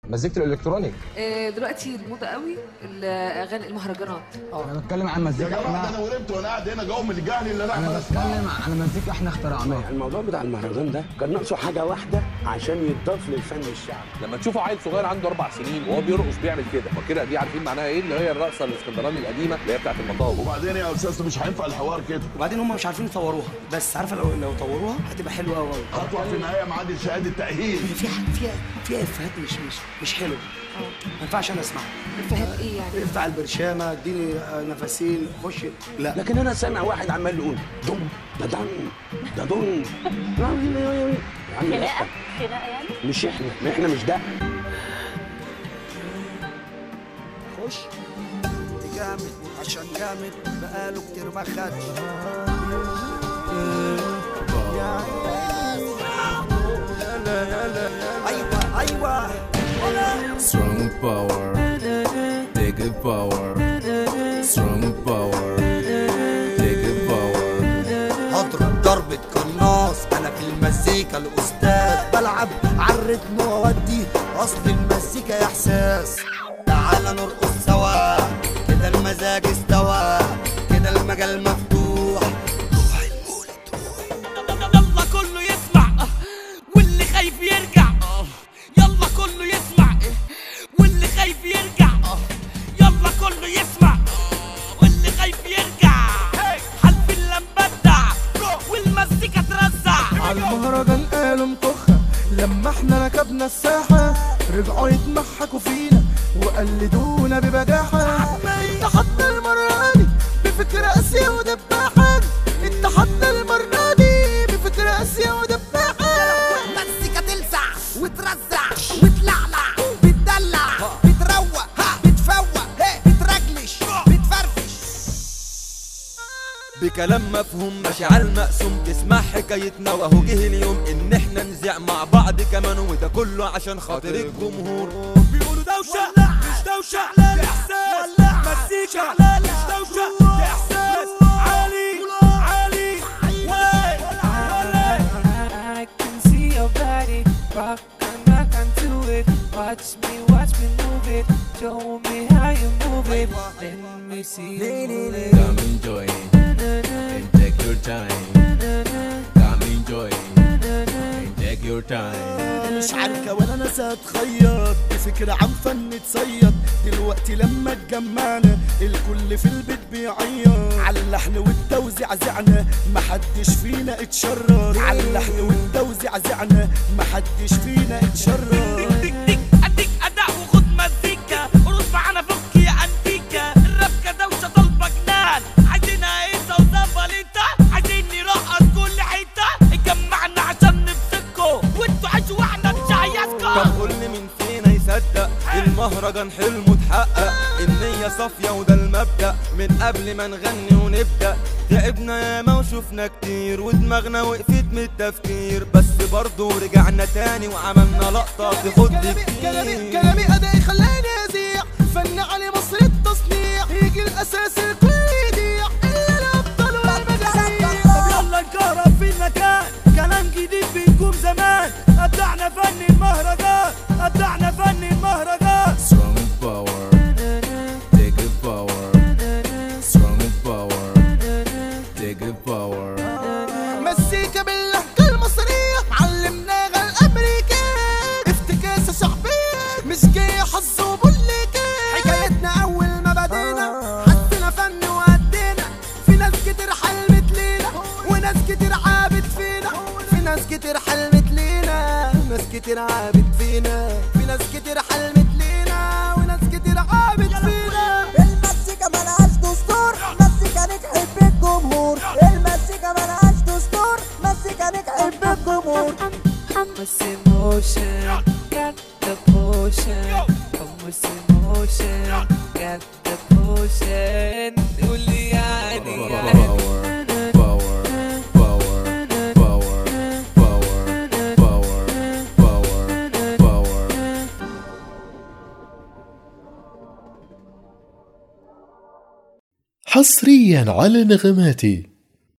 مزيكة الالكترونيك دلوقتي الموضه قوي الاغاني المهرجانات. انا بتكلم عن مزيكا يا جماعه انا ورمت وانا قاعد هنا جوه من الجهل اللي انا بتكلم عن مزيكا احنا اخترعناها. الموضوع بتاع المهرجان ده كان ناقصه حاجه واحده عشان يتضاف للفن الشعبي. لما تشوفوا عيل صغير عنده 4 سنين وهو بيرقص بيعمل كده، فكده دي عارفين معناها ايه؟ اللي هي الرقصه الاسكندراني القديمه اللي هي بتاعت المطاوي. وبعدين يا استاذ مش هينفع الحوار كده. وبعدين هم مش عارفين يطوروها، بس عارفه لو طوروها هتبقى حلوه قوي. هطلع في النهايه معادي شهاده تاهيل. فيها افيهات مش حلوه. ما ينفعش انا اسمعها. افيهات ايه يعني؟ افتح البرشامه اديني نفسين خش. لا لكن انا سامع واحد عمال يقول دم ده دم ده دم. خناقه يعني؟ مش احنا مش ده. خش جامد عشان جامد بقاله كتير ما خدش. ايوه Strong power, take it power. Strong power, take it power. هضرب ضربة قناص، انا في المزيكا الاستاذ، بلعب عالريتم واودي، اصل المزيكا احساس. تعالى نرقص سوا كده المزاج استوى، كده المجال مفتوح. روح المولد يلا كله يسمع واللي خايف يرجع. يلا كله يسمع واللي خايف يرجع. يلا كله يسمع واللي خايف يرجع. حلف اللمبة بدع والمزيكا ترزع. عالمهرجان قالوا مطخة لما احنا ركبنا الساحة، رجعوا يتمحكوا فينا وقلدونا ببجاحة. اتحدنا المرة دي بفكر قاسية ودباحة. اتحدنا المرة دي بفكر قاسية ودباحة. مزيكا تلسع وترزع وتلعلع بتدلع بتروق بتفوق بترجلش بتفرفش. بكلام مفهوم ماشي على المقسوم، تسمع حكايتنا وهو جه اليوم ان احنا نزع مع بعض كمان، وده كله عشان خاطر الجمهور. بيقولوا دوشه مش دوشه، لا احساس مزيكا مش دوشه، ده احساس عالي عالي. I can see your body rock onto it. Watch me move it. Show me how you move it. Let me see you move it. Come enjoy and take your time. Come enjoy and take your time. مش عارفة ولا ناس هتخيط بفكرة عن فن تصيد. دلوقتي لما اتجمعنا الكل في البيت بيعيط. على اللحن والتوزيع زعنا محدش فينا اتشرر. على اللحن والتوزيع زعنا محدش فينا اتشرر. اديك اداء وخد مزيكا، ارقص معانا فك يا انتيكا. الراب دوشه طالبه جنان، عايزينها ايزا وزباليتا، عايزين نرقص كل حته. اتجمعنا عشان نمسككوا وانتوا عايشوا واحنا نشيسكوا. طب قول لي مين فينا يصدق المهرجان حلمه اتحقق؟ النية صافية وده المبدأ من قبل ما نغني ونبدأ. تعبنا ياما وشوفنا كتير ودماغنا وقفت من التفكير، بس برضو رجعنا تاني وعملنا لقطة تخد كتير. كلامي أدائي خلاني أذيع فن علي مصر التصنيع. يجي الأساس الكل يضيع إلا الأبطال والمجاهير. طب يلا نكهرب في المكان، كلام جديد بيكون زمان. أبدعنا فن المهرجان، أبدعنا فن المهرجان. Strong power, take it power. Strong power, take it power. مزيكا باللهجة المصرية علمناها الأمريكان. افتكاسة شعبية مش جاية حظ وبوليكان. حكايتنا أول ما بدينا حسنا فن وأدينا. في ناس كتير حلمت لينا وناس كتير عابت فينا. في ناس كتير حلمت لينا وناس كتير عابت فينا. في ناس كتير حلمت لينا وناس كتير عابت فينا. المزيكا ملهاش دستور، مزيكا نجحت بالجمهور. المزيكا ملهاش دستور، مزيكا نجحت بالجمهور. Come with emotion, got the potion. Come with emotion, got the potion. قول لي يعني Power, power, power, power, power, power, power, power. حصريا على نغماتي.